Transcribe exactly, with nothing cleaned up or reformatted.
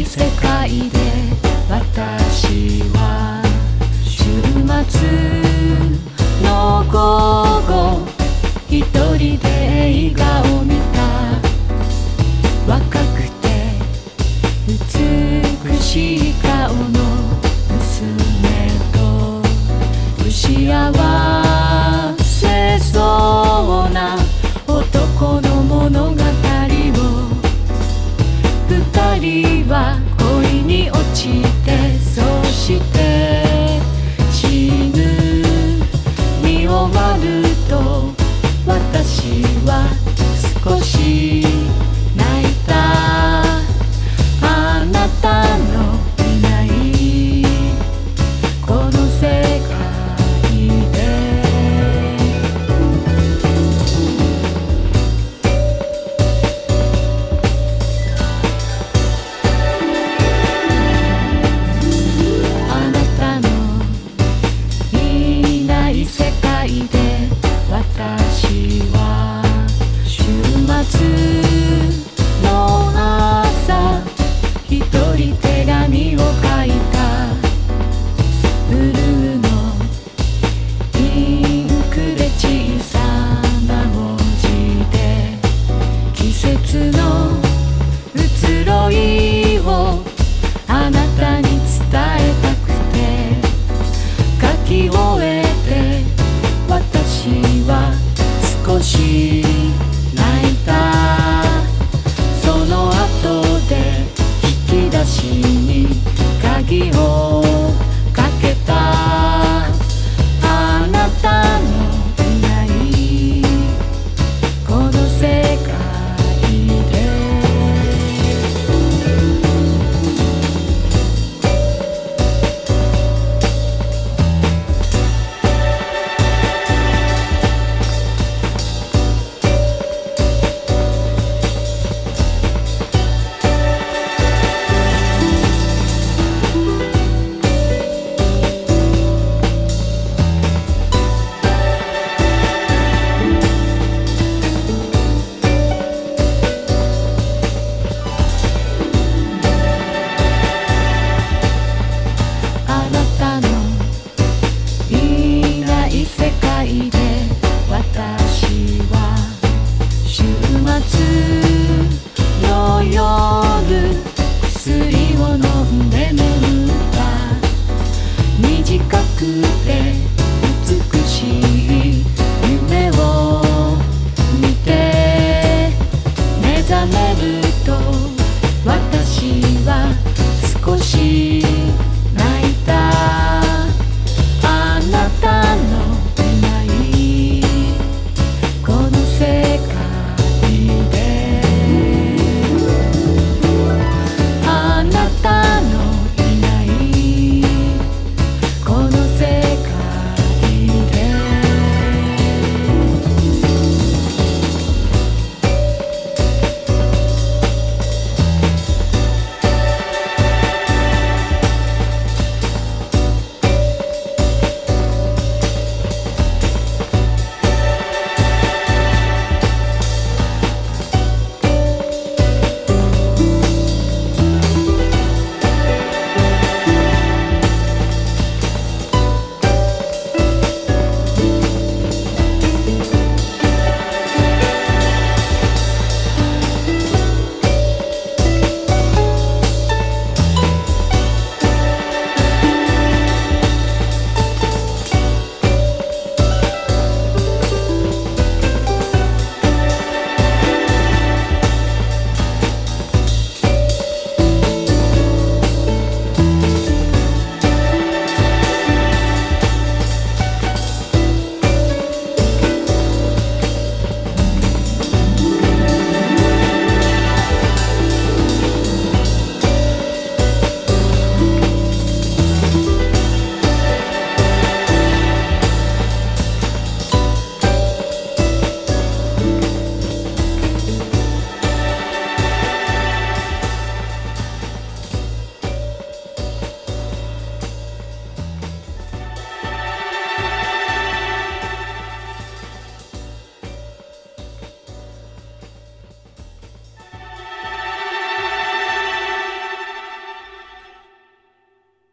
世界で私は週末の午後一人で映画を見た。若くて美しい顔の娘と不幸せそうな男の物語を二人は恋に落ちて、そして死ぬに終わると私は少し泣いた。あなたのいないこの世界であなたのいない世界で私は週末の朝一人手紙を書いた。ブルーのインクで小さな文字で季節の移ろいをあなたに伝えたくて書き終えて私は少し泣いた。その後で引き出しに鍵をかけた。あなたのいないこの世界で私は週末の夜薬を飲んで眠った。短くて